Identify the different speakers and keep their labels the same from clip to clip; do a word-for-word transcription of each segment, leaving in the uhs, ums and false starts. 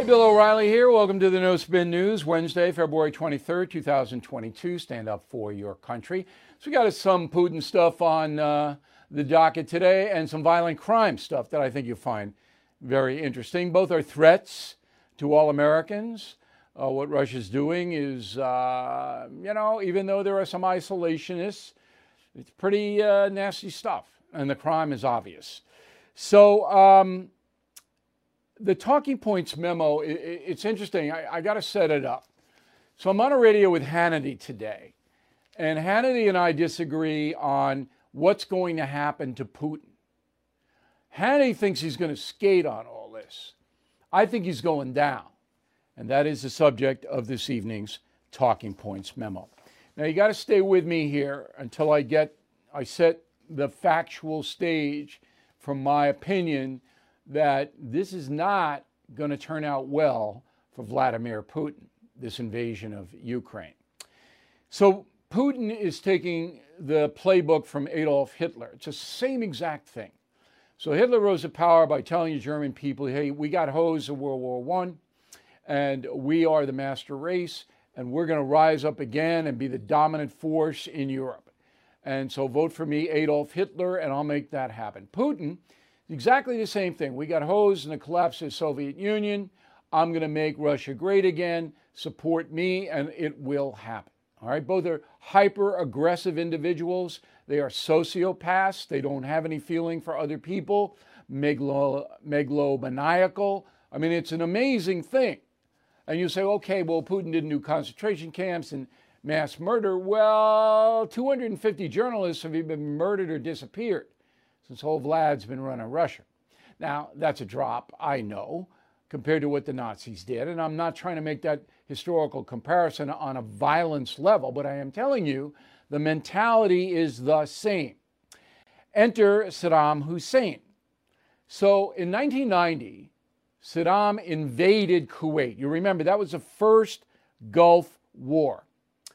Speaker 1: Hey, Bill O'Reilly here. Welcome to the No Spin News, Wednesday, February twenty-third, two thousand twenty-two. Stand up for your country. So we got some Putin stuff on uh, the docket today and some violent crime stuff that I think you'll find very interesting. Both are threats to all Americans. Uh, what Russia's doing is, uh, you know, even though there are some isolationists, it's pretty uh, nasty stuff, and the crime is obvious. So, um, the Talking Points memo, it's interesting. I, I got to set it up. So I'm on a radio with Hannity today, and Hannity and I disagree on what's going to happen to Putin. Hannity thinks he's going to skate on all this. I think he's going down, and that is the subject of this evening's Talking Points memo. Now you got to stay with me here until I get I set the factual stage from my opinion that this is not going to turn out well for Vladimir Putin, this invasion of Ukraine. So Putin is taking the playbook from Adolf Hitler. It's the same exact thing. So Hitler rose to power by telling the German people, hey, we got hosed in World War One, and we are the master race, and we're going to rise up again and be the dominant force in Europe. And so vote for me, Adolf Hitler, and I'll make that happen. Putin, exactly the same thing. We got hosed in the collapse of the Soviet Union. I'm going to make Russia great again. Support me, and it will happen. All right. Both are hyper-aggressive individuals. They are sociopaths. They don't have any feeling for other people. Megalo, megalomaniacal. I mean, it's an amazing thing. And you say, okay, well, Putin didn't do concentration camps and mass murder. Well, two hundred fifty journalists have either been murdered or disappeared since old Vlad's been running Russia. Now, that's a drop, I know, compared to what the Nazis did. And I'm not trying to make that historical comparison on a violence level, but I am telling you the mentality is the same. Enter Saddam Hussein. So in nineteen ninety, Saddam invaded Kuwait. You remember, that was the first Gulf War.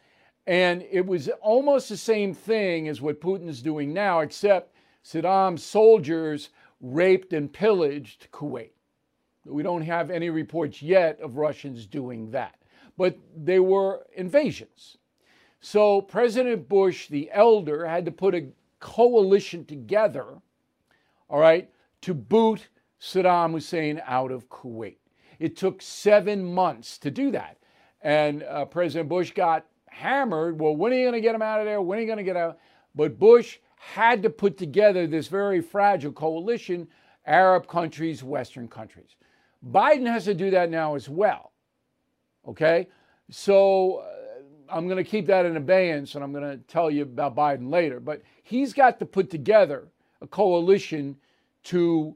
Speaker 1: And it was almost the same thing as what Putin's doing now, except Saddam's soldiers raped and pillaged Kuwait. We don't have any reports yet of Russians doing that, but they were invasions. So President Bush, the elder, had to put a coalition together, all right, to boot Saddam Hussein out of Kuwait. It took seven months to do that. And uh, President Bush got hammered. Well, when are you going to get him out of there? When are you going to get out? But Bush had to put together this very fragile coalition, Arab countries, Western countries. Biden has to do that now as well. Okay? So uh, I'm going to keep that in abeyance, and I'm going to tell you about Biden later. But he's got to put together a coalition to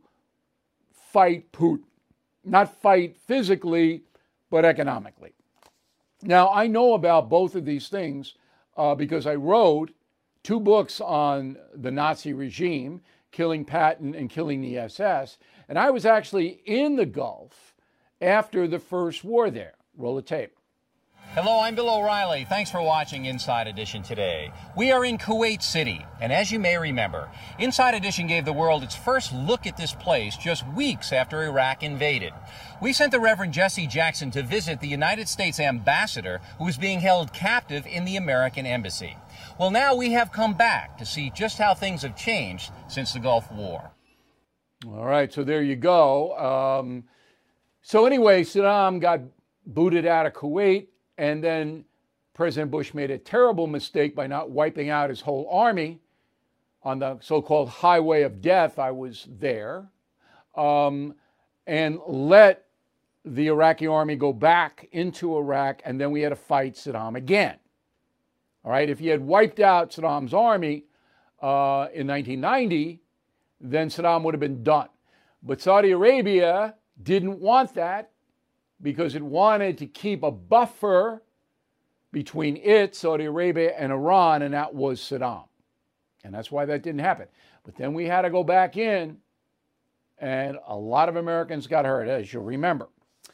Speaker 1: fight Putin. Not fight physically, but economically. Now, I know about both of these things uh, because I wrote two books on the Nazi regime, Killing Patton and Killing the S S, and I was actually in the Gulf after the first war there. Roll the tape.
Speaker 2: Hello, I'm Bill O'Reilly. Thanks for watching Inside Edition today. We are in Kuwait City, and as you may remember, Inside Edition gave the world its first look at this place just weeks after Iraq invaded. We sent the Reverend Jesse Jackson to visit the United States ambassador who was being held captive in the American embassy. Well, now we have come back to see just how things have changed since the Gulf War.
Speaker 1: All right, so there you go. Um, so anyway, Saddam got booted out of Kuwait. And then President Bush made a terrible mistake by not wiping out his whole army on the so-called highway of death. I was there, um, and let the Iraqi army go back into Iraq, and then we had to fight Saddam again. All right, if he had wiped out Saddam's army uh, in nineteen ninety, then Saddam would have been done. But Saudi Arabia didn't want that, because it wanted to keep a buffer between it, Saudi Arabia, and Iran, and that was Saddam. And that's why that didn't happen. But then we had to go back in, and a lot of Americans got hurt, as you'll remember.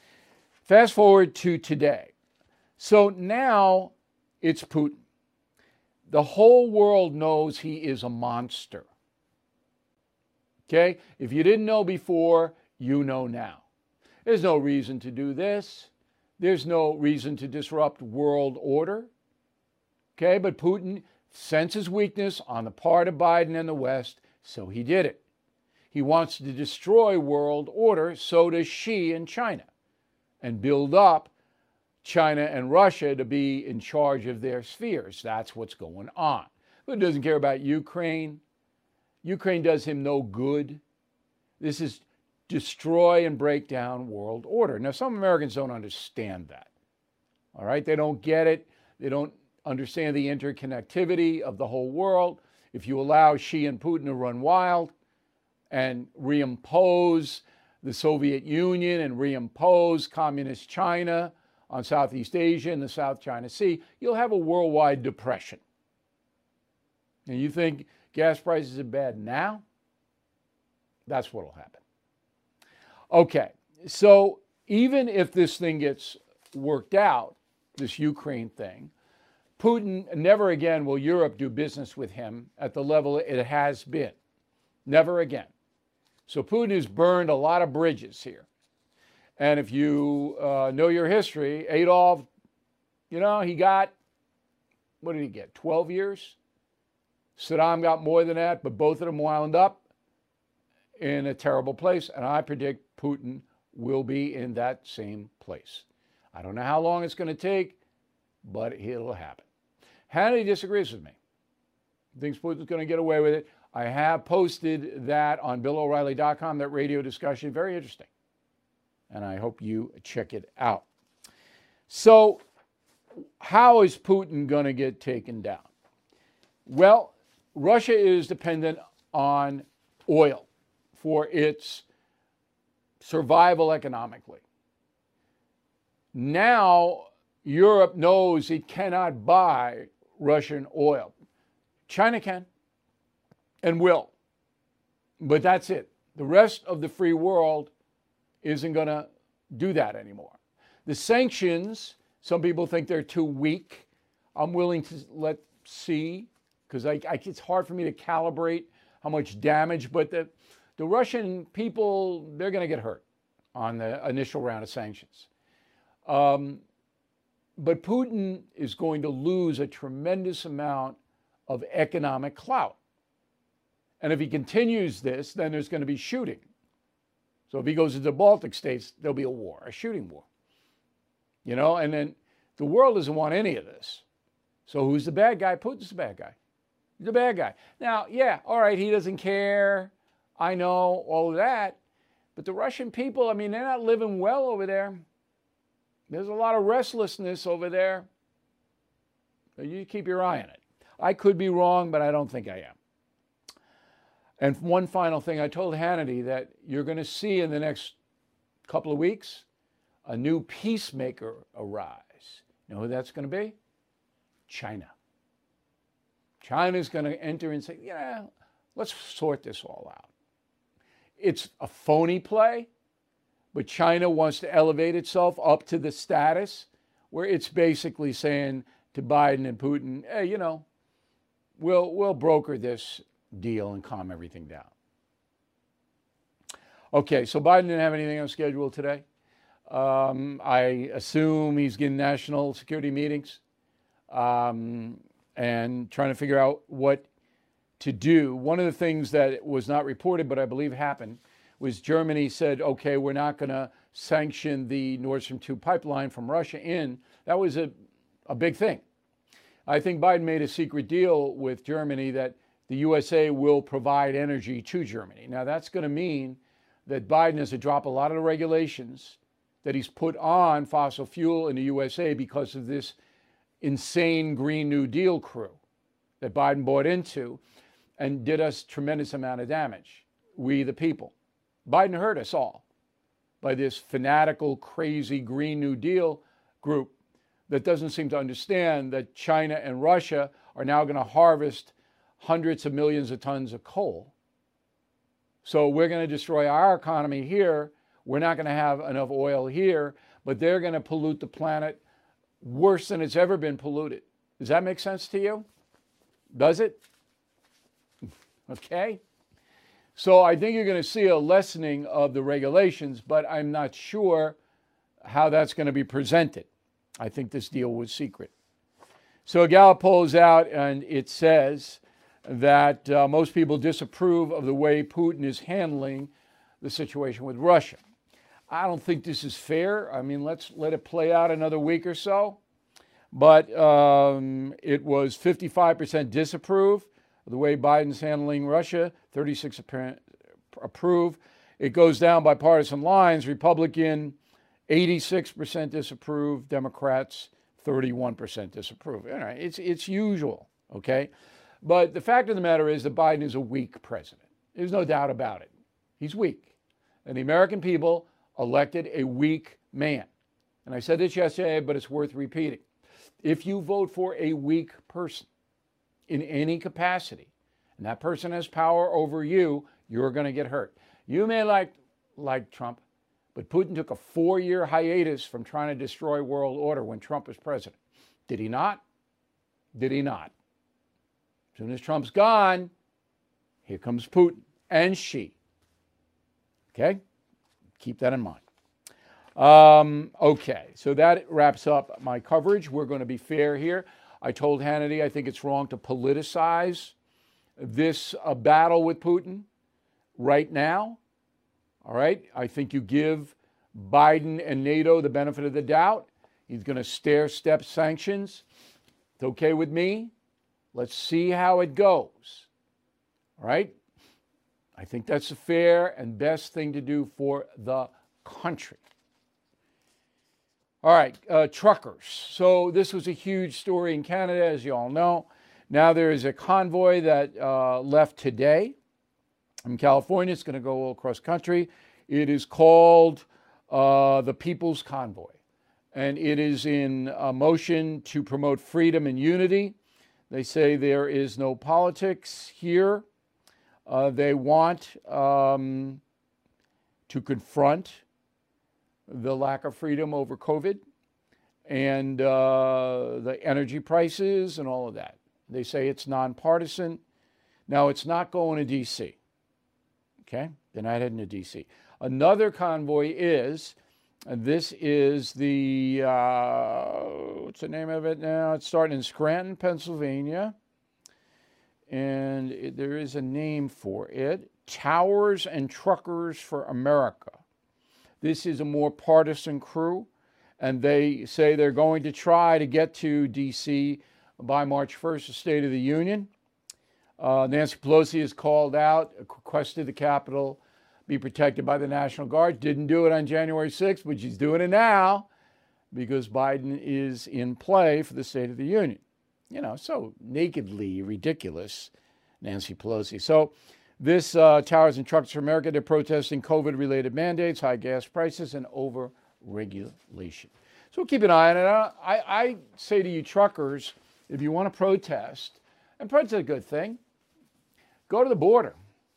Speaker 1: Fast forward to today. So now it's Putin. The whole world knows he is a monster. Okay? If you didn't know before, you know now. There's no reason to do this. There's no reason to disrupt world order. Okay, but Putin senses weakness on the part of Biden and the West, so he did it. He wants to destroy world order, so does Xi in China, and build up China and Russia to be in charge of their spheres. That's what's going on. Who doesn't care about Ukraine? Ukraine does him no good. This is destroy and break down world order. Now, some Americans don't understand that. All right? They don't get it. They don't understand the interconnectivity of the whole world. If you allow Xi and Putin to run wild and reimpose the Soviet Union and reimpose communist China on Southeast Asia and the South China Sea, you'll have a worldwide depression. And you think gas prices are bad now? That's what will happen. Okay, so even if this thing gets worked out, this Ukraine thing, Putin, never again will Europe do business with him at the level it has been. Never again. So Putin has burned a lot of bridges here. And if you uh, know your history, Adolf, you know, he got, what did he get, twelve years? Saddam got more than that, but both of them wound up in a terrible place. And I predict Putin will be in that same place. I don't know how long it's going to take, but it'll happen. Hannity disagrees with me. Thinks Putin's going to get away with it. I have posted that on Bill O'Reilly dot com, that radio discussion. Very interesting. And I hope you check it out. So, how is Putin going to get taken down? Well, Russia is dependent on oil for its survival economically. Now, Europe knows it cannot buy Russian oil. China can and will. But that's it. The rest of the free world isn't going to do that anymore. The sanctions, some people think they're too weak. I'm willing to let see, because I, I, it's hard for me to calibrate how much damage, but the, the Russian people, they're going to get hurt on the initial round of sanctions. Um, but Putin is going to lose a tremendous amount of economic clout. And if he continues this, then there's going to be shooting. So if he goes to the Baltic states, there'll be a war, a shooting war. You know, and then the world doesn't want any of this. So who's the bad guy? Putin's the bad guy. He's the bad guy. Now, yeah, all right, he doesn't care. I know all of that. But the Russian people, I mean, they're not living well over there. There's a lot of restlessness over there. So you keep your eye on it. I could be wrong, but I don't think I am. And one final thing, I told Hannity that you're going to see in the next couple of weeks a new peacemaker arise. You know who that's going to be? China. China's going to enter and say, yeah, let's sort this all out. It's a phony play, but China wants to elevate itself up to the status where it's basically saying to Biden and Putin, hey, you know, we'll, we'll broker this deal and calm everything down. Okay, so Biden didn't have anything on schedule today. Um, I assume he's getting national security meetings um, and trying to figure out what to do. One of the things that was not reported, but I believe happened, was Germany said, okay, we're not going to sanction the Nord Stream two pipeline from Russia in. That was a, a big thing. I think Biden made a secret deal with Germany that the U S A will provide energy to Germany. Now, that's going to mean that Biden has to drop a lot of the regulations that he's put on fossil fuel in the U S A because of this insane Green New Deal crew that Biden bought into and did us tremendous amount of damage, we the people. Biden hurt us all by this fanatical, crazy Green New Deal group that doesn't seem to understand that China and Russia are now going to harvest hundreds of millions of tons of coal. So we're going to destroy our economy here. We're not going to have enough oil here, but they're going to pollute the planet worse than it's ever been polluted. Does that make sense to you? Does it? Okay. So I think you're going to see a lessening of the regulations, but I'm not sure how that's going to be presented. I think this deal was secret. So a Gallup poll is out, and it says that uh, most people disapprove of the way Putin is handling the situation with Russia. I don't think this is fair. I mean, let's let it play out another week or so. But um, it was fifty-five percent disapprove of the way Biden's handling Russia, thirty-six percent approve. It goes down by partisan lines. Republican, eighty-six percent disapprove. Democrats, thirty-one percent disapprove. All right, it's, it's usual, okay? But the fact of the matter is that Biden is a weak president. There's no doubt about it. He's weak. And the American people elected a weak man. And I said this yesterday, but it's worth repeating. If you vote for a weak person in any capacity, and that person has power over you, you're going to get hurt. You may like, like Trump, but Putin took a four-year hiatus from trying to destroy world order when Trump was president. Did he not? Did he not? As soon as Trump's gone, here comes Putin and Xi. Okay? Keep that in mind. Um, okay, so that wraps up my coverage. We're going to be fair here. I told Hannity I think it's wrong to politicize this uh, battle with Putin right now. All right? I think you give Biden and NATO the benefit of the doubt. He's going to stair-step sanctions. It's okay with me. Let's see how it goes. All right? I think that's the fair and best thing to do for the country. All right, uh, truckers. So this was a huge story in Canada, as you all know. Now there is a convoy that uh, left today from California. It's going to go across country. It is called uh, the People's Convoy, and it is in a motion to promote freedom and unity. They say there is no politics here. Uh, they want um, to confront the lack of freedom over COVID and uh, the energy prices and all of that. They say it's nonpartisan. Now, it's not going to D C. Okay? They're not heading to D C. Another convoy is, and this is the, uh, what's the name of it now? It's starting in Scranton, Pennsylvania. And it, there is a name for it, Towers and Truckers for America. This is a more partisan crew, and they say they're going to try to get to D C by March first, the State of the Union. Uh, Nancy Pelosi has called out, requested the Capitol be protected by the National Guard. Didn't do it on January sixth, but she's doing it now because Biden is in play for the State of the Union. You know, so nakedly ridiculous, Nancy Pelosi. So this uh, Towers and Truckers for America, they're protesting COVID-related mandates, high gas prices, and over-regulation. So keep an eye on it. I, I say to you truckers, if you want to protest, and protest is a good thing, go to the border.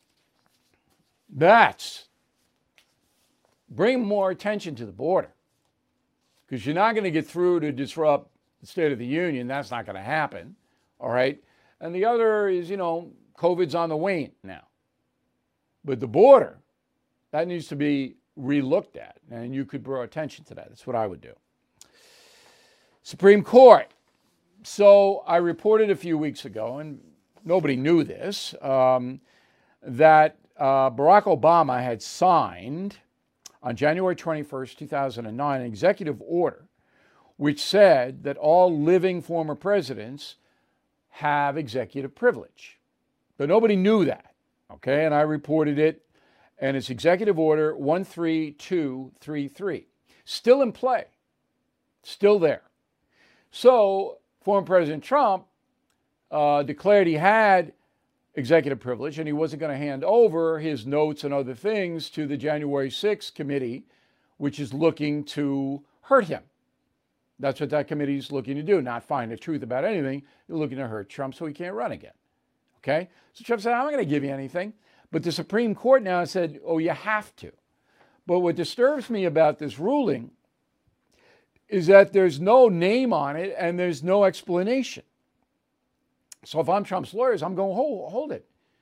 Speaker 1: That's, bring more attention to the border. Because you're not going to get through to disrupt the State of the Union. That's not going to happen. All right. And the other is, you know, COVID's on the wane now. But the border, that needs to be relooked at. And you could draw attention to that. That's what I would do. Supreme Court. So I reported a few weeks ago, and nobody knew this, um, that uh, Barack Obama had signed on January twenty-first, two thousand nine, an executive order which said that all living former presidents have executive privilege. But nobody knew that, okay? And I reported it, and it's Executive Order one three two three three. Still in play, still there. So former President Trump uh, declared he had executive privilege, and he wasn't going to hand over his notes and other things to the January sixth committee, which is looking to hurt him. That's what that committee is looking to do, not find the truth about anything. They're looking to hurt Trump so he can't run again. Okay? So Trump said, I'm not going to give you anything. But the Supreme Court now said, oh, you have to. But what disturbs me about this ruling is that there's no name on it and there's no explanation. So if I'm Trump's lawyers, I'm going, hold, hold it.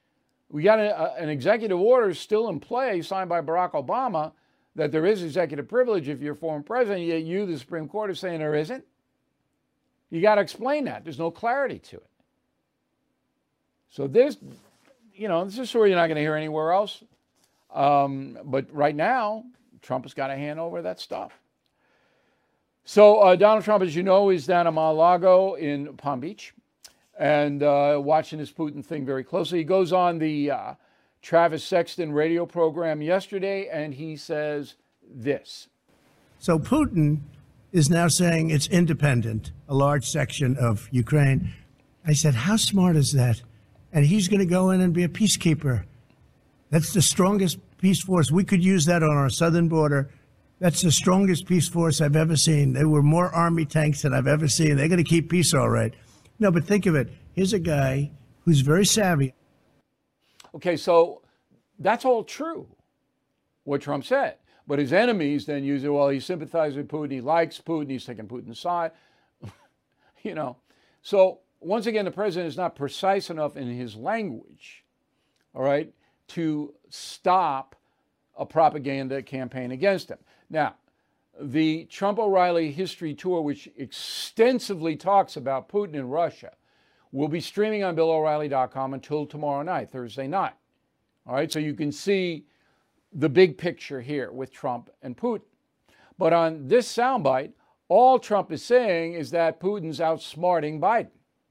Speaker 1: We got a, a, an executive order still in play signed by Barack Obama that there is executive privilege if you're former president, yet you, the Supreme Court, are saying there isn't. You got to explain that. There's no clarity to it. So this, you know, this is a story you're not going to hear anywhere else. Um, but right now, Trump has got to hand over that stuff. So uh, Donald Trump, as you know, is down at Mar-a-Lago in Palm Beach and uh, watching this Putin thing very closely. He goes on the uh, Travis Sexton radio program yesterday, and he says this.
Speaker 3: So Putin is now saying it's independent, a large section of Ukraine. I said, how smart is that? And he's going to go in and be a peacekeeper. That's the strongest peace force. We could use that on our southern border. That's the strongest peace force I've ever seen. There were more army tanks than I've ever seen. They're going to keep peace all right. No, but think of it. Here's a guy who's very savvy.
Speaker 1: Okay, so that's all true, what Trump said. But his enemies then use it, well, he sympathizes with Putin, he likes Putin, he's taking Putin's side. You know, so once again, the president is not precise enough in his language, all right, to stop a propaganda campaign against him. Now, the Trump O'Reilly History Tour, which extensively talks about Putin and Russia, will be streaming on Bill O'Reilly dot com until tomorrow night, Thursday night. All right, so you can see the big picture here with Trump and Putin. But on this soundbite, all Trump is saying is that Putin's outsmarting Biden.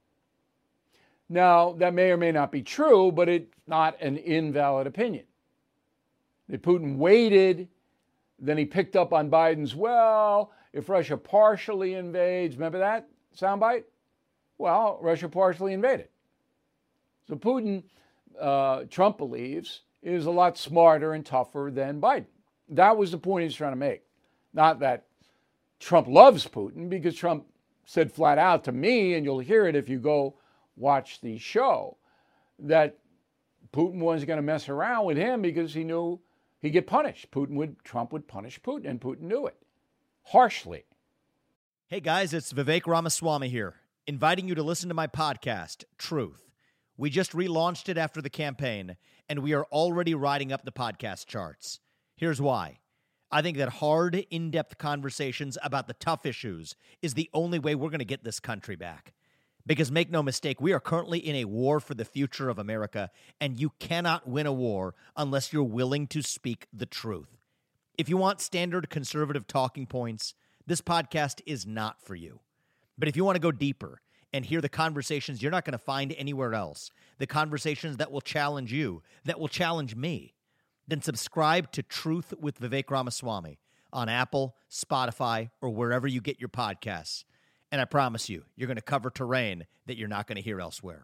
Speaker 1: Now, that may or may not be true, but it's not an invalid opinion. That Putin waited, then he picked up on Biden's, well, if Russia partially invades, remember that soundbite? Well, Russia partially invaded. So Putin, uh, Trump believes, is a lot smarter and tougher than Biden. That was the point he's trying to make. Not that Trump loves Putin, because Trump said flat out to me, and you'll hear it if you go watch the show, that Putin wasn't going to mess around with him because he knew he'd get punished. Putin would, Trump would punish Putin, and Putin knew it. Harshly.
Speaker 4: Hey guys, it's Vivek Ramaswamy here, inviting you to listen to my podcast, Truth. We just relaunched it after the campaign, and we are already riding up the podcast charts. Here's why. I think that hard, in-depth conversations about the tough issues is the only way we're going to get this country back. Because make no mistake, we are currently in a war for the future of America, and you cannot win a war unless you're willing to speak the truth. If you want standard conservative talking points, this podcast is not for you. But if you want to go deeper and hear the conversations you're not going to find anywhere else, the conversations that will challenge you, that will challenge me, then subscribe to Truth with Vivek Ramaswamy on Apple, Spotify, or wherever you get your podcasts. And I promise you, you're going to cover terrain that you're not going to hear elsewhere.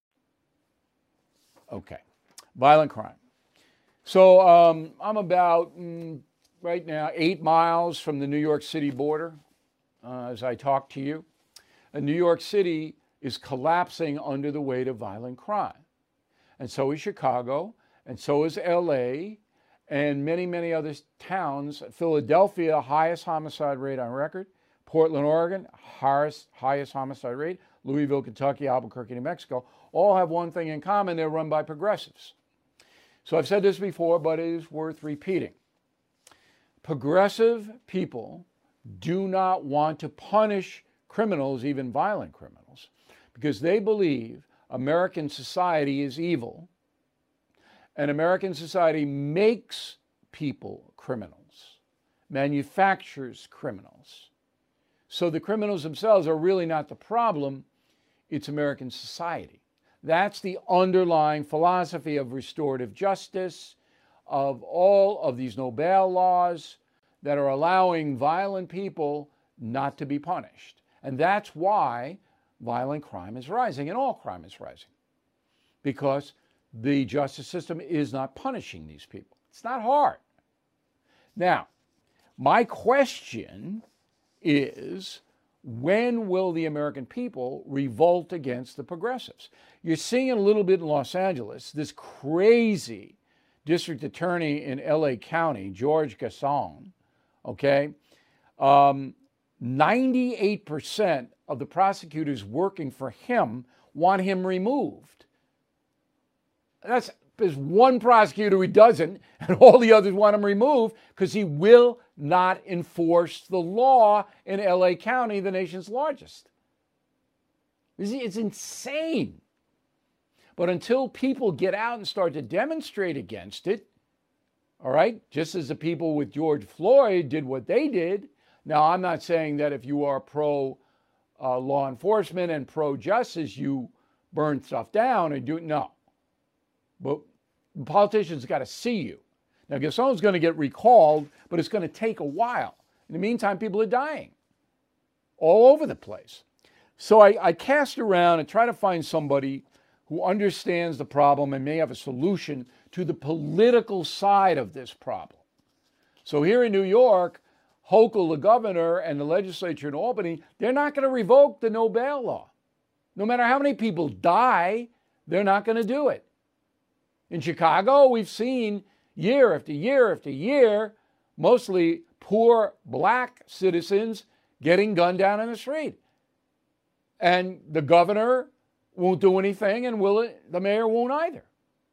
Speaker 1: Okay. Violent crime. So um, I'm about, mm, right now, eight miles from the New York City border uh, as I talk to you. And New York City is collapsing under the weight of violent crime. And so is Chicago, and so is L A, and many, many other towns. Philadelphia, highest homicide rate on record. Portland, Oregon, highest, highest homicide rate. Louisville, Kentucky, Albuquerque, New Mexico, all have one thing in common: they're run by progressives. So I've said this before, but it is worth repeating. Progressive people do not want to punish criminals, even violent criminals, because they believe American society is evil, and American society makes people criminals, manufactures criminals. So the criminals themselves are really not the problem, it's American society. That's the underlying philosophy of restorative justice, of all of these no bail laws that are allowing violent people not to be punished. And that's why violent crime is rising, and all crime is rising, because the justice system is not punishing these people. It's not hard. Now, my question is, when will the American people revolt against the progressives? You're seeing a little bit in Los Angeles, this crazy district attorney in L A County, George Gascon, okay? Um, ninety-eight percent of the prosecutors working for him want him removed. That's There's one prosecutor who doesn't, and all the others want him removed because he will not enforce the law in L A County, the nation's largest. It's insane. But until people get out and start to demonstrate against it, all right, just as the people with George Floyd did what they did. Now, I'm not saying that if you are pro uh, law enforcement and pro justice, you burn stuff down and do no. But politicians got to see you. Now, because someone's going to get recalled, but it's going to take a while. In the meantime, people are dying all over the place. So I, I cast around and try to find somebody who understands the problem and may have a solution to the political side of this problem. So here in New York, Hochul, the governor, and the legislature in Albany, they're not going to revoke the no bail law. No matter how many people die, they're not going to do it. In Chicago, we've seen year after year after year, mostly poor black citizens getting gunned down in the street. And the governor won't do anything, and will it, the mayor won't either.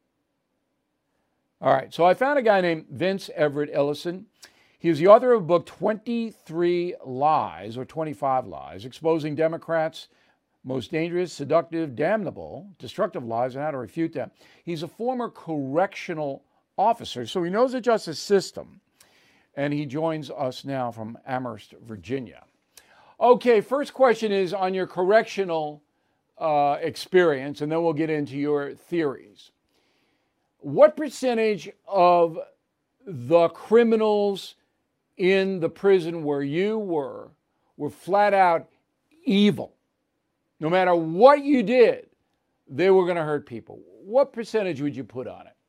Speaker 1: All right, so I found a guy named Vince Everett Ellison. He is the author of a book, twenty-three Lies, or twenty-five Lies, exposing Democrats' most dangerous, seductive, damnable, destructive lies and how to refute them. He's a former correctional officer, so he knows the justice system, and he joins us now from Amherst, Virginia. Okay, first question is on your correctional uh, experience, and then we'll get into your theories. What percentage of the criminals in the prison where you were were flat out evil? No matter what you did, they were going to hurt people. What percentage would you put on it?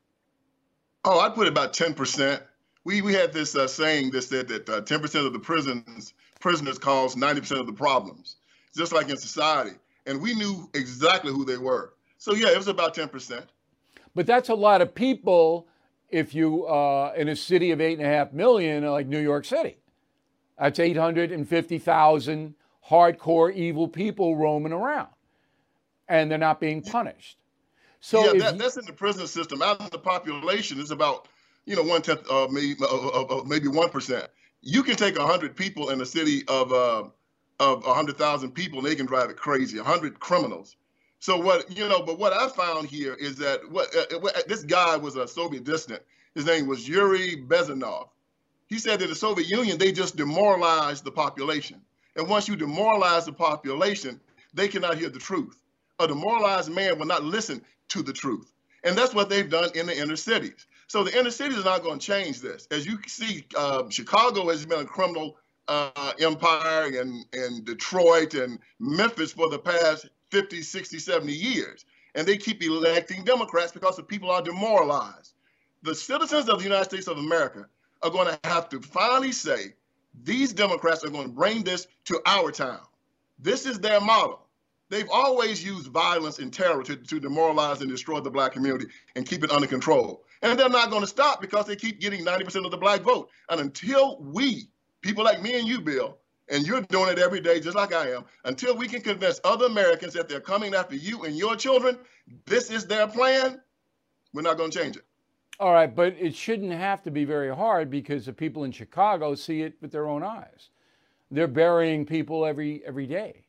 Speaker 5: Oh, I'd put about ten percent. We we had this uh, saying that said that uh, ten percent of the prisons prisoners cause ninety percent of the problems, just like in society. And we knew exactly who they were. So yeah, it was about ten percent.
Speaker 1: But that's a lot of people if you, uh, in a city of eight and a half million, like New York City. That's eight hundred fifty thousand hardcore evil people roaming around. And they're not being punished. So
Speaker 5: yeah, that, that's in the prison system. Out of the population, it's about, you know, one tenth, uh, maybe, uh, uh, maybe one percent. You can take one hundred people in a city of uh, of one hundred thousand people, and they can drive it crazy. one hundred criminals. So what, you know, but what I found here is that what, uh, what this guy was a Soviet dissident. His name was Yuri Bezmenov. He said that the Soviet Union, they just demoralized the population. And once you demoralize the population, they cannot hear the truth. A demoralized man will not listen to the truth. And that's what they've done in the inner cities. So the inner cities are not going to change this. As you see, uh, Chicago has been a criminal uh, empire, and, and Detroit and Memphis for the past fifty, sixty, seventy years. And they keep electing Democrats because the people are demoralized. The citizens of the United States of America are going to have to finally say, these Democrats are going to bring this to our town. This is their model. They've always used violence and terror to, to demoralize and destroy the black community and keep it under control. And they're not going to stop because they keep getting ninety percent of the black vote. And until we, people like me and you, Bill, and you're doing it every day just like I am, until we can convince other Americans that they're coming after you and your children, this is their plan, we're not going to change it.
Speaker 1: All right, but it shouldn't have to be very hard because the people in Chicago see it with their own eyes. They're burying people every every day.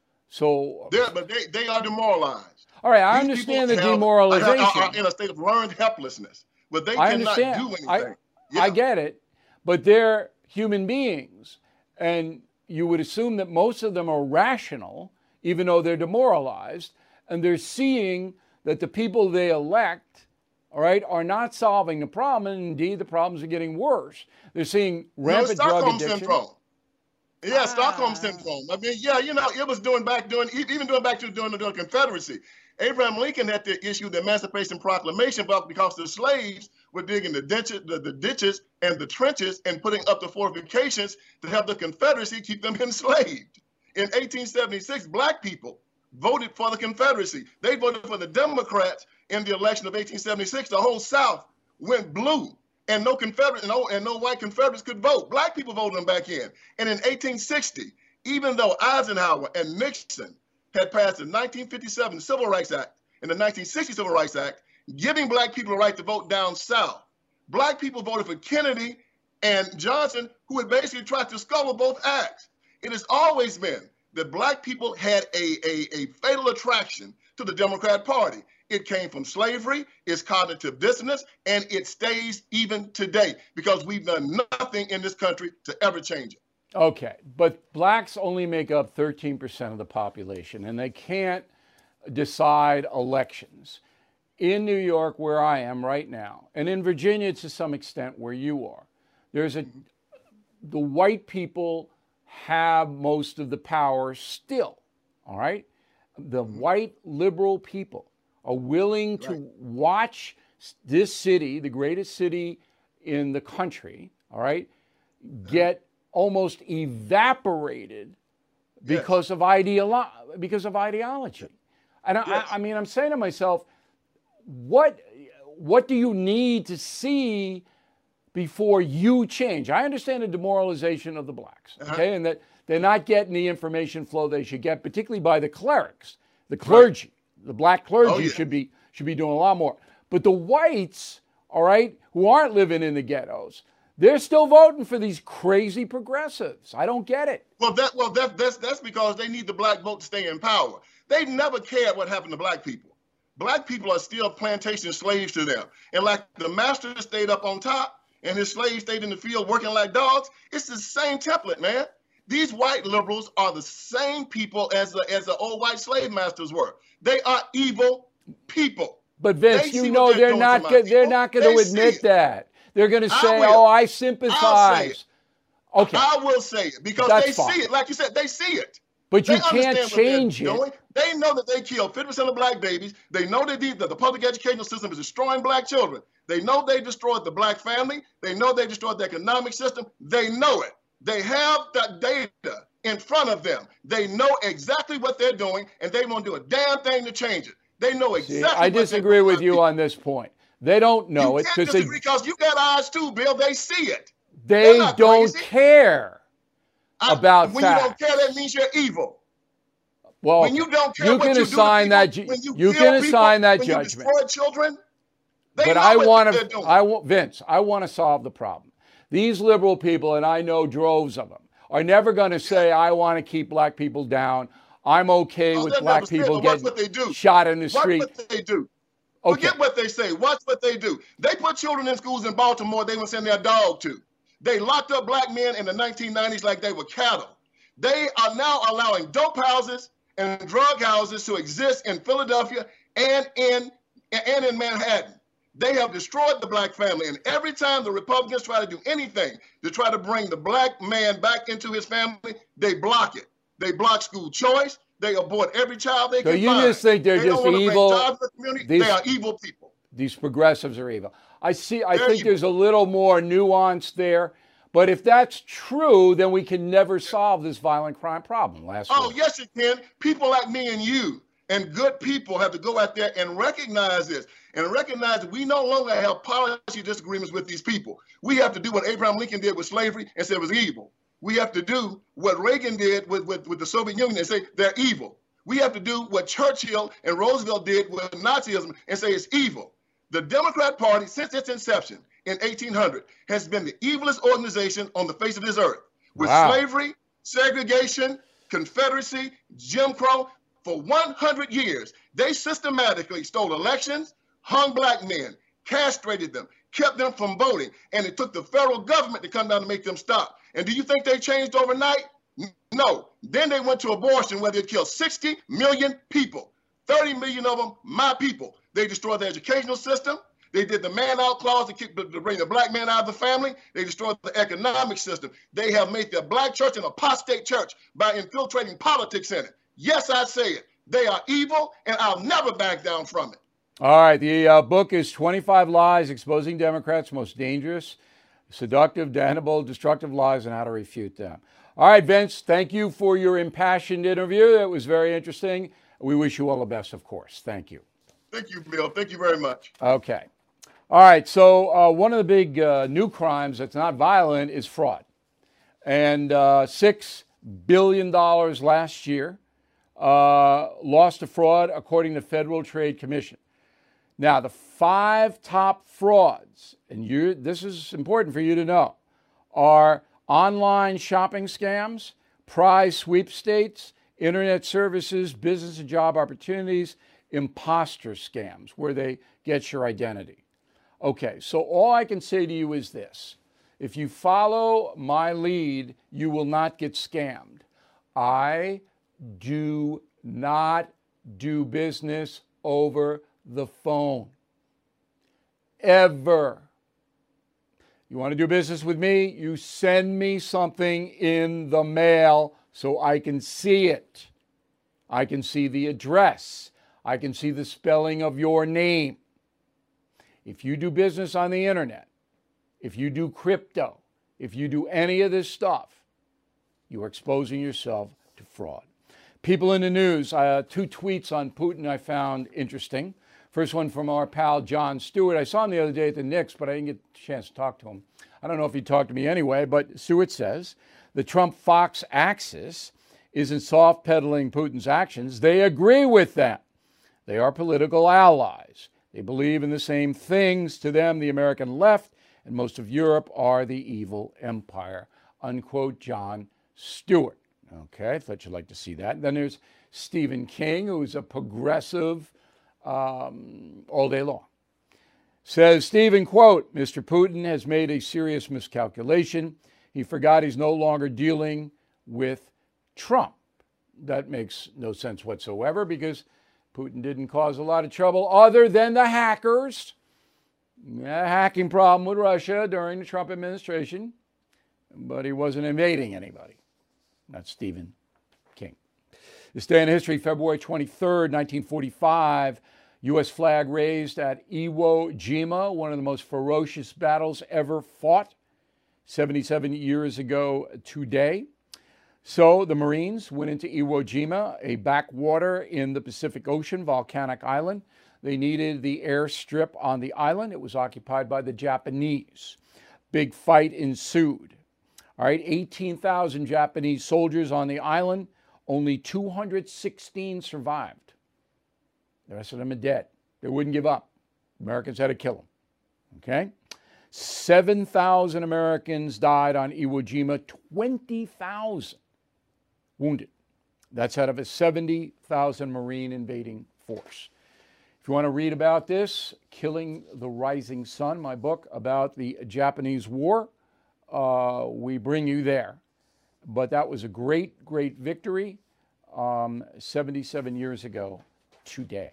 Speaker 1: So,
Speaker 5: they're, but they, they are demoralized.
Speaker 1: All right, I
Speaker 5: These
Speaker 1: understand the
Speaker 5: have,
Speaker 1: demoralization.
Speaker 5: Are, are in a state of learned helplessness, but they
Speaker 1: I
Speaker 5: cannot
Speaker 1: understand.
Speaker 5: do anything.
Speaker 1: I,
Speaker 5: yeah.
Speaker 1: I get it, but they're human beings, and you would assume that most of them are rational, even though they're demoralized, and they're seeing that the people they elect, all right, are not solving the problem, and indeed the problems are getting worse. They're seeing rampant
Speaker 5: no,
Speaker 1: drug addiction.
Speaker 5: Syndrome. Yeah,
Speaker 1: Ah.
Speaker 5: Stockholm syndrome. I mean, yeah, you know, it was doing back during, even doing back to during the Confederacy. Abraham Lincoln had to issue the Emancipation Proclamation because the slaves were digging the ditches, the, the ditches and the trenches and putting up the fortifications to help the Confederacy keep them enslaved. In eighteen seventy-six, black people voted for the Confederacy. They voted for the Democrats in the election of eighteen seventy-six. The whole South went blue. And no Confederate, no, and no white Confederates could vote. Black people voted them back in. And in eighteen sixty, even though Eisenhower and Nixon had passed the nineteen fifty-seven Civil Rights Act and the nineteen sixty Civil Rights Act, giving black people the right to vote down south. Black people voted for Kennedy and Johnson, who had basically tried to scuttle both acts. It has always been that black people had a, a, a fatal attraction to the Democrat Party. It came from slavery, it's cognitive dissonance, and it stays even today because we've done nothing in this country to ever change it.
Speaker 1: Okay, but blacks only make up thirteen percent of the population, and they can't decide elections. In New York, where I am right now, and in Virginia to some extent where you are, there's a, the white people have most of the power still, all right? The white liberal people are willing to right. watch this city, the greatest city in the country, all right, get almost evaporated because yes. of ideolo- because of ideology. And yes. I, I mean, I'm saying to myself, what what do you need to see before you change? I understand the demoralization of the blacks, okay, uh-huh. and that they're not getting the information flow they should get, particularly by the clerics, the clergy. Right. The black clergy oh, yeah. should be should be doing a lot more. But the whites, all right, who aren't living in the ghettos, they're still voting for these crazy progressives. I don't get it.
Speaker 5: Well, that well that, that's that's because they need the black vote to stay in power. They never cared what happened to black people. Black people are still plantation slaves to them. And like the master stayed up on top and his slaves stayed in the field working like dogs, it's the same template, man. These white liberals are the same people as the, as the old white slave masters were. They are evil people.
Speaker 1: But Vince, you know they're, they're not they're people. not going to admit that. They're going to say, I "Oh, I sympathize." Okay,
Speaker 5: I will say it because That's they fine. see it. Like you said, they see it.
Speaker 1: But you they can't change it.
Speaker 5: Doing. They know that they kill fifty percent of black babies. They know that the, that the public educational system is destroying black children. They know they destroyed the black family. They know they destroyed the economic system. They know it. They have that data in front of them. They know exactly what they're doing, and they won't do a damn thing to change it. They know exactly. See,
Speaker 1: I disagree with you on this point. They don't know
Speaker 5: you
Speaker 1: it
Speaker 5: because
Speaker 1: they
Speaker 5: because you got eyes too, Bill. They see it.
Speaker 1: They don't
Speaker 5: crazy.
Speaker 1: care
Speaker 5: I,
Speaker 1: about
Speaker 5: when
Speaker 1: facts.
Speaker 5: you don't care, that means you're evil.
Speaker 1: Well,
Speaker 5: when you don't care
Speaker 1: you
Speaker 5: what
Speaker 1: can
Speaker 5: you
Speaker 1: assign
Speaker 5: do to
Speaker 1: people,
Speaker 5: that. You,
Speaker 1: you can
Speaker 5: people,
Speaker 1: assign that
Speaker 5: when
Speaker 1: judgment.
Speaker 5: You destroy children. They
Speaker 1: but
Speaker 5: know
Speaker 1: I
Speaker 5: what
Speaker 1: want
Speaker 5: they're
Speaker 1: to.
Speaker 5: doing.
Speaker 1: I want Vince. I want to solve the problem. These liberal people, and I know droves of them, are never going to say, "I want to keep black people down. I'm okay
Speaker 5: oh,
Speaker 1: with black people getting shot in the street."
Speaker 5: Watch what they do.
Speaker 1: Okay.
Speaker 5: Forget what they say. Watch what they do. They put children in schools in Baltimore they would send their dog to. They locked up black men in the nineteen nineties like they were cattle. They are now allowing dope houses and drug houses to exist in Philadelphia and in and in Manhattan. They have destroyed the black family. And every time the Republicans try to do anything to try to bring the black man back into his family, they block it. They block school choice. They abort every child they
Speaker 1: so
Speaker 5: can
Speaker 1: you
Speaker 5: find.
Speaker 1: just think they're
Speaker 5: they
Speaker 1: just
Speaker 5: don't
Speaker 1: evil.
Speaker 5: Bring jobs to the community.
Speaker 1: These,
Speaker 5: they are evil people.
Speaker 1: These progressives are evil. I see. I
Speaker 5: they're
Speaker 1: think
Speaker 5: evil.
Speaker 1: there's a little more nuance there. But if that's true, then we can never solve this violent crime problem. Last
Speaker 5: oh,
Speaker 1: week.
Speaker 5: yes, you can. People like me and you and good people have to go out there and recognize this and recognize that we no longer have policy disagreements with these people. We have to do what Abraham Lincoln did with slavery and say it was evil. We have to do what Reagan did with, with, with the Soviet Union and say they're evil. We have to do what Churchill and Roosevelt did with Nazism and say it's evil. The Democrat Party, since its inception in eighteen hundred, has been the evilest organization on the face of this earth. With
Speaker 1: wow.
Speaker 5: slavery, segregation, Confederacy, Jim Crow, for one hundred years, they systematically stole elections, hung black men, castrated them, kept them from voting, and it took the federal government to come down to make them stop. And do you think they changed overnight? No. Then they went to abortion where they killed sixty million people, thirty million of them my people. They destroyed the educational system. They did the man-out clause to, keep, to bring the black man out of the family. They destroyed the economic system. They have made their black church an apostate church by infiltrating politics in it. Yes, I say it. They are evil, and I'll never back down from it.
Speaker 1: All right. The uh, book is twenty-five Lies Exposing Democrats' Most Dangerous, Seductive, Damnable, Destructive Lies and How to Refute Them. All right, Vince, thank you for your impassioned interview. That was very interesting. We wish you all the best, of course. Thank you.
Speaker 5: Thank you, Bill. Thank you very much.
Speaker 1: Okay. All right. So uh, one of the big uh, new crimes that's not violent is fraud. And uh, six billion dollars last year uh, lost to fraud, according to Federal Trade Commission. Now, the five top frauds, and you, this is important for you to know, are online shopping scams, prize sweepstakes, internet services, business and job opportunities, imposter scams, where they get your identity. Okay, so all I can say to you is this. If you follow my lead, you will not get scammed. I do not do business over the phone. Ever. You want to do business with me? You send me something in the mail so I can see it. I can see the address. I can see the spelling of your name. If you do business on the internet, if you do crypto, if you do any of this stuff, you are exposing yourself to fraud. People in the news, uh, two tweets on Putin I found interesting. First one from our pal Jon Stewart. I saw him the other day at the Knicks, but I didn't get a chance to talk to him. I don't know if he talked to me anyway, but Stewart says the Trump-Fox axis isn't soft-pedaling Putin's actions. They agree with them. They are political allies. They believe in the same things. To them, the American left and most of Europe are the evil empire. Unquote, Jon Stewart. Okay, I thought you'd like to see that. Then there's Stephen King, who's a progressive um, all day long. Says Stephen, quote, Mister Putin has made a serious miscalculation. He forgot he's no longer dealing with Trump. That makes no sense whatsoever because Putin didn't cause a lot of trouble other than the hackers. A hacking problem with Russia during the Trump administration, but he wasn't invading anybody. That's Stephen King. This day in history, February twenty-third, nineteen forty-five, U S flag raised at Iwo Jima, one of the most ferocious battles ever fought, seventy-seven years ago today. So the Marines went into Iwo Jima, a backwater in the Pacific Ocean, volcanic island. They needed the airstrip on the island. It was occupied by the Japanese. Big fight ensued. All right, eighteen thousand Japanese soldiers on the island. Only two hundred sixteen survived. The rest of them are dead. They wouldn't give up. Americans had to kill them. Okay? seven thousand Americans died on Iwo Jima. twenty thousand wounded. That's out of a seventy thousand Marine invading force. If you want to read about this, Killing the Rising Sun, my book about the Japanese War, uh, we bring you there. But that was a great, great victory um, seventy-seven years ago today.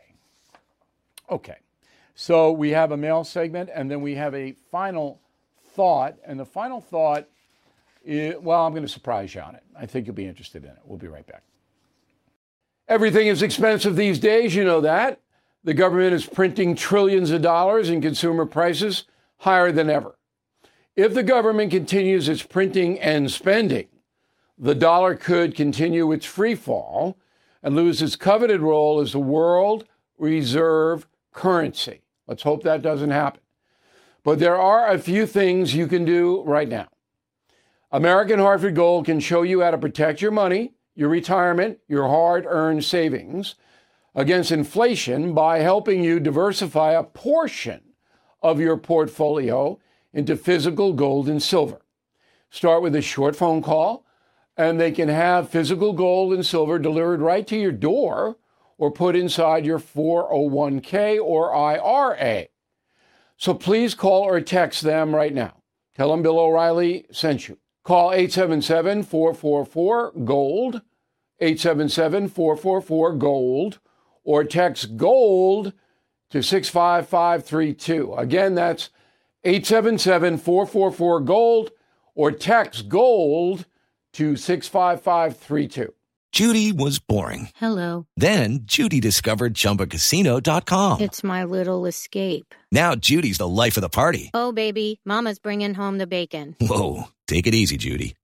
Speaker 1: Okay, so we have a mail segment, and then we have a final thought. And the final thought is, well, I'm going to surprise you on it. I think you'll be interested in it. We'll be right back. Everything is expensive these days, you know that. The government is printing trillions of dollars and consumer prices higher than ever. If the government continues its printing and spending, the dollar could continue its free fall and lose its coveted role as the world reserve currency. Let's hope that doesn't happen. But there are a few things you can do right now. American Hartford Gold can show you how to protect your money, your retirement, your hard-earned savings against inflation by helping you diversify a portion of your portfolio into physical gold and silver. Start with a short phone call, and they can have physical gold and silver delivered right to your door or put inside your four oh one k or I R A. So please call or text them right now. Tell them Bill O'Reilly sent you. Call eight seven seven, four four four, GOLD, eight seven seven, four four four, GOLD, or text GOLD to six five five three two. Again, that's eight seven seven, four four four, GOLD, or text GOLD to six five five three two.
Speaker 6: Judy was boring.
Speaker 7: Hello.
Speaker 6: Then Judy discovered Chumba Casino dot com.
Speaker 7: It's my little escape.
Speaker 6: Now Judy's the life of the party.
Speaker 7: Oh, baby, mama's bringing home the bacon.
Speaker 6: Whoa, take it easy, Judy.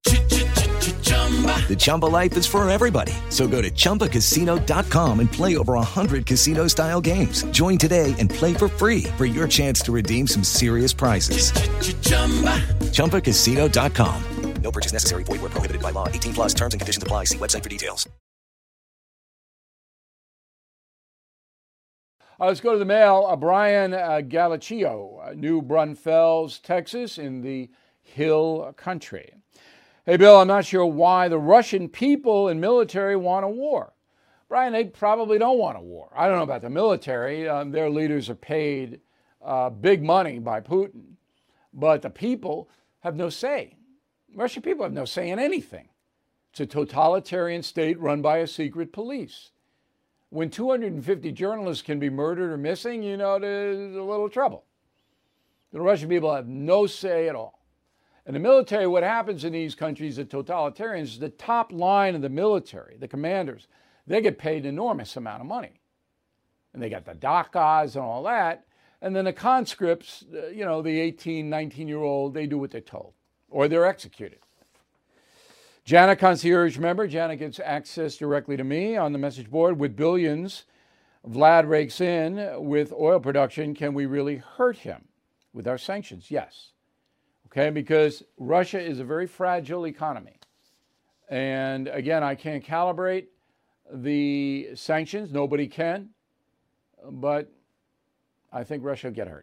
Speaker 6: The Chumba life is for everybody. So go to Chumba Casino dot com and play over one hundred casino-style games. Join today and play for free for your chance to redeem some serious prizes. Chumba Casino dot com. No purchase necessary. Void where prohibited by law. eighteen plus terms and conditions apply. See website for details.
Speaker 1: Uh, let's go to the mail. Uh, Brian uh, Galaccio, uh, New Braunfels, Texas, in the Hill Country. Hey, Bill, I'm not sure why the Russian people and military want a war. Brian, they probably don't want a war. I don't know about the military. Um, their leaders are paid uh, big money by Putin. But the people have no say. Russian people have no say in anything. It's a totalitarian state run by a secret police. When two hundred fifty journalists can be murdered or missing, you know, there's a little trouble. The Russian people have no say at all. And the military, what happens in these countries, the totalitarians, is the top line of the military, the commanders, they get paid an enormous amount of money. And they got the dakas and all that. And then the conscripts, uh, you know, the eighteen, nineteen-year-old, they do what they're told. Or they're executed. Janet, concierge member. Janet gets access directly to me on the message board. With billions Vlad rakes in with oil production, can we really hurt him with our sanctions? Yes. Okay, because Russia is a very fragile economy. And again, I can't calibrate the sanctions. Nobody can. But I think Russia will get hurt.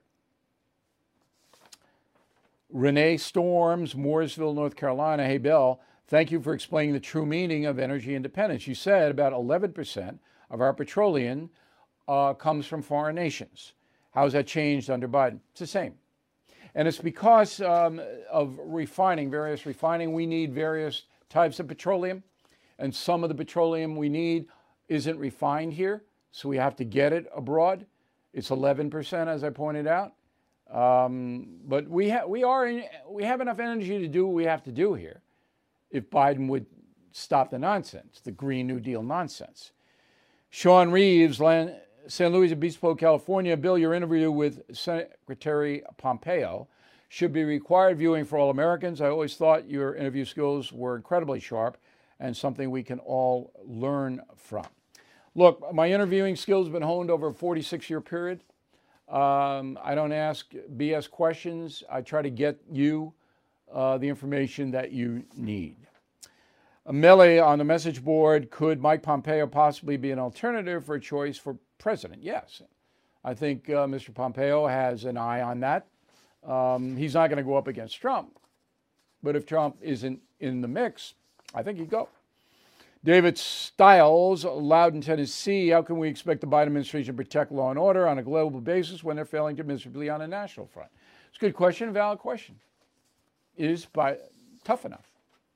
Speaker 1: Renee Storms, Mooresville, North Carolina. Hey, Bill, thank you for explaining the true meaning of energy independence. You said about eleven percent of our petroleum uh, comes from foreign nations. How has that changed under Biden? It's the same. And it's because um, of refining, various refining. We need various types of petroleum. And some of the petroleum we need isn't refined here. So we have to get it abroad. It's eleven percent, as I pointed out. Um, but we, ha- we, are in, we have enough energy to do what we have to do here if Biden would stop the nonsense, the Green New Deal nonsense. Sean Reeves, Land- San Luis Obispo, California. Bill, your interview with Secretary Pompeo should be required viewing for all Americans. I always thought your interview skills were incredibly sharp and something we can all learn from. Look, my interviewing skills have been honed over a forty-six-year period. Um, I don't ask B S questions. I try to get you uh, the information that you need. Millie on the message board, could Mike Pompeo possibly be an alternative for a choice for president? Yes. I think uh, Mister Pompeo has an eye on that. Um, he's not going to go up against Trump. But if Trump isn't in the mix, I think he'd go. David Stiles, Loudon, Tennessee. How can we expect the Biden administration to protect law and order on a global basis when they're failing to miserably on a national front? It's a good question, a valid question. It is by, tough enough.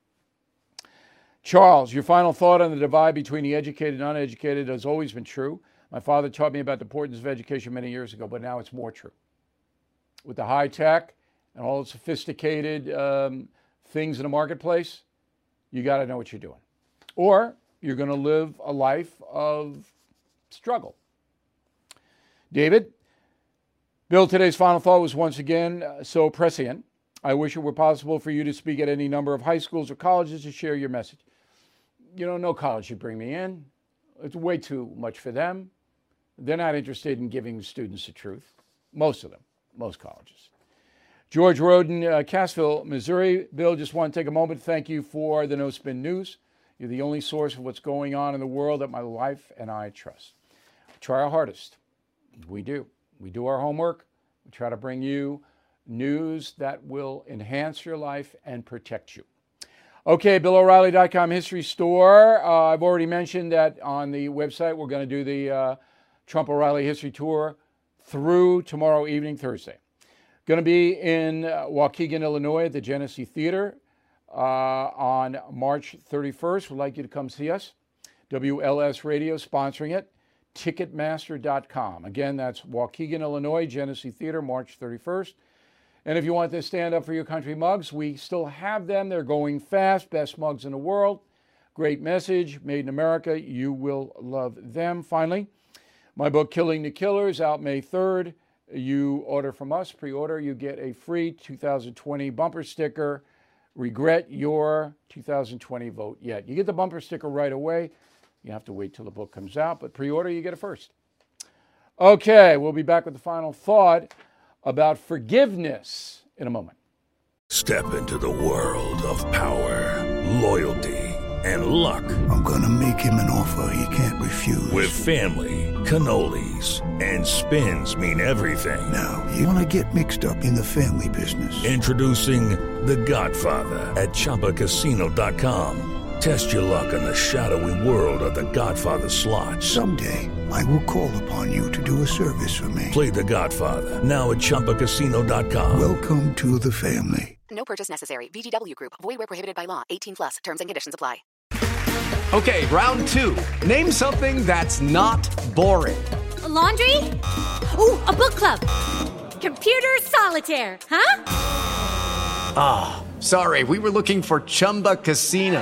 Speaker 1: Charles, your final thought on the divide between the educated and uneducated has always been true. My father taught me about the importance of education many years ago, but now it's more true. With the high tech and all the sophisticated um, things in the marketplace, you got to know what you're doing. Or you're going to live a life of struggle. David, Bill, today's final thought was once again uh, so prescient. I wish it were possible for you to speak at any number of high schools or colleges to share your message. You know, no college should bring me in. It's way too much for them. They're not interested in giving students the truth. Most of them, most colleges. George Roden, uh, Cassville, Missouri. Bill, just want to take a moment to thank you for the No Spin News. You're the only source of what's going on in the world that my wife and I trust. We try our hardest. We do. We do our homework. We try to bring you news that will enhance your life and protect you. Okay, Bill O'Reilly dot com History Store. Uh, I've already mentioned that on the website we're going to do the uh, Trump O'Reilly History Tour through tomorrow evening, Thursday. Going to be in uh, Waukegan, Illinois at the Genesee Theater uh, on March thirty-first. We'd like you to come see us. W L S Radio sponsoring it. Ticketmaster dot com. Again, that's Waukegan, Illinois, Genesee Theater, March thirty-first. And if you want to stand up for your country mugs, we still have them. They're going fast. Best mugs in the world. Great message. Made in America. You will love them. Finally, my book, Killing the Killers, out May third. You order from us, pre-order, you get a free two thousand twenty bumper sticker. Regret your two thousand twenty vote yet. You get the bumper sticker right away. You have to wait till the book comes out, but pre-order, you get it first. Okay, we'll be back with the final thought about forgiveness in a moment.
Speaker 8: Step into the world of power, loyalty, and luck.
Speaker 9: I'm going to make him an offer he can't refuse.
Speaker 8: With family, cannolis, and spins mean everything.
Speaker 9: Now, you want to get mixed up in the family business.
Speaker 8: Introducing The Godfather at Chumba Casino dot com. Test your luck in the shadowy world of The Godfather slot.
Speaker 9: Someday, I will call upon you to do a service for me.
Speaker 8: Play The Godfather now at Chumba Casino dot com.
Speaker 9: Welcome to the family.
Speaker 10: No purchase necessary. V G W Group. Void where prohibited by law. eighteen plus. Terms and conditions apply.
Speaker 11: Okay, round two. Name something that's not boring.
Speaker 12: A laundry? Ooh, a book club. Computer solitaire, huh?
Speaker 11: Ah, oh, sorry. We were looking for Chumba Casino.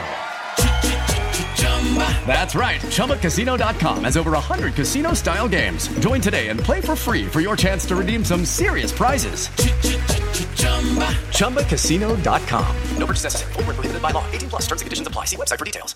Speaker 11: That's right. Chumba Casino dot com has over one hundred casino-style games. Join today and play for free for your chance to redeem some serious prizes. Chumba Casino dot com. No purchase necessary. Void where prohibited by law. eighteen plus. Terms and conditions apply. See website for details.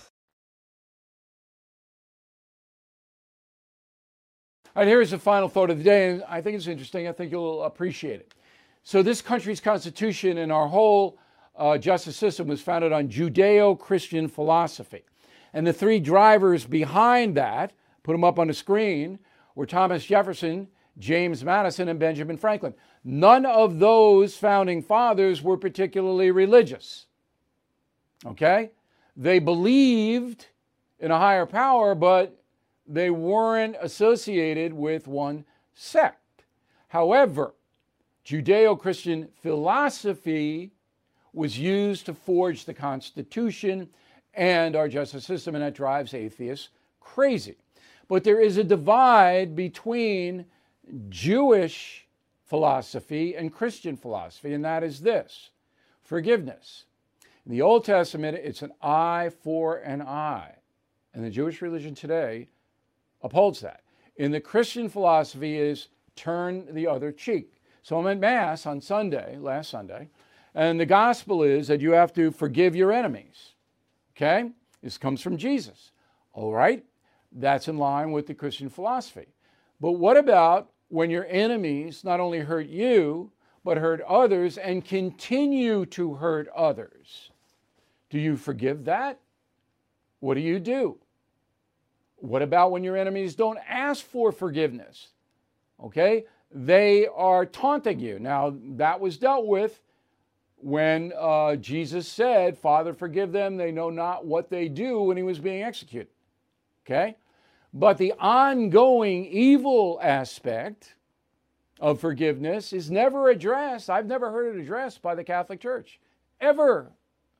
Speaker 1: All right, here's the final thought of the day, and I think it's interesting. I think you'll appreciate it. So this country's constitution and our whole uh, justice system was founded on Judeo-Christian philosophy. And the three drivers behind that, put them up on the screen, were Thomas Jefferson, James Madison, and Benjamin Franklin. None of those founding fathers were particularly religious. Okay? They believed in a higher power, but they weren't associated with one sect. However, Judeo-Christian philosophy was used to forge the Constitution and our justice system, and that drives atheists crazy. But there is a divide between Jewish philosophy and Christian philosophy, and that is this: forgiveness. In the Old Testament, it's an eye for an eye, and the Jewish religion today upholds that. In the Christian philosophy is turn the other cheek. So I'm at Mass on Sunday, last Sunday, and the gospel is that you have to forgive your enemies. Okay? This comes from Jesus. All right? That's in line with the Christian philosophy. But what about when your enemies not only hurt you, but hurt others and continue to hurt others? Do you forgive that? What do you do? What about when your enemies don't ask for forgiveness? Okay? They are taunting you. Now, that was dealt with when uh, Jesus said, Father, forgive them, they know not what they do, when he was being executed. Okay? But the ongoing evil aspect of forgiveness is never addressed. I've never heard it addressed by the Catholic Church. Ever.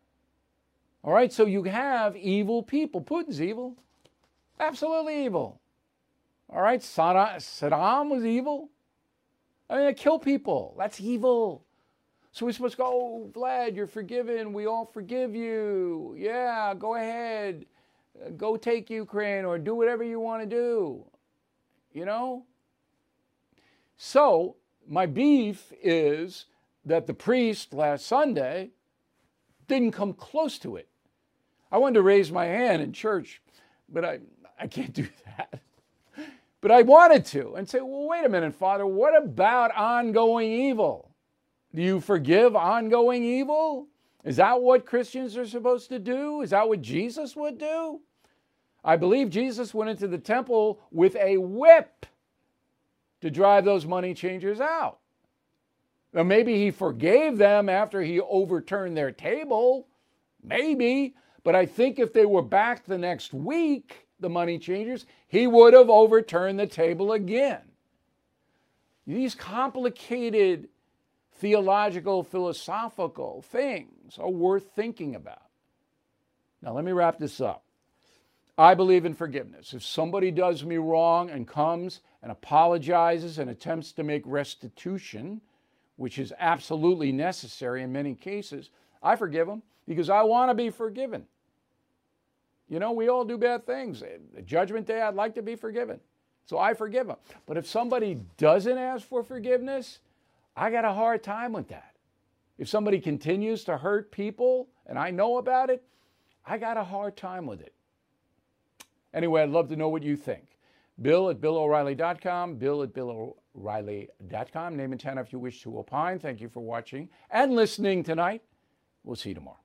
Speaker 1: All right? So you have evil people. Putin's evil. Absolutely evil. All right? Saddam was evil. I mean, they kill people. That's evil. So we're supposed to go, oh, Vlad, you're forgiven. We all forgive you. Yeah, go ahead. Go take Ukraine or do whatever you want to do. You know? So my beef is that the priest last Sunday didn't come close to it. I wanted to raise my hand in church, but I, I can't do that. But I wanted to and say, well, wait a minute, Father, what about ongoing evil? Do you forgive ongoing evil? Is that what Christians are supposed to do? Is that what Jesus would do? I believe Jesus went into the temple with a whip to drive those money changers out. Now, maybe he forgave them after he overturned their table. Maybe. But I think if they were back the next week, the money changers, he would have overturned the table again. These complicated theological, philosophical things are worth thinking about. Now, let me wrap this up. I believe in forgiveness. If somebody does me wrong and comes and apologizes and attempts to make restitution, which is absolutely necessary in many cases, I forgive them because I want to be forgiven. You know, we all do bad things. The Judgment Day, I'd like to be forgiven. So I forgive them. But if somebody doesn't ask for forgiveness, I got a hard time with that. If somebody continues to hurt people and I know about it, I got a hard time with it. Anyway, I'd love to know what you think. Bill at Bill O'Reilly dot com, Bill at Bill O'Reilly dot com. Name and town if you wish to opine. Thank you for watching and listening tonight. We'll see you tomorrow.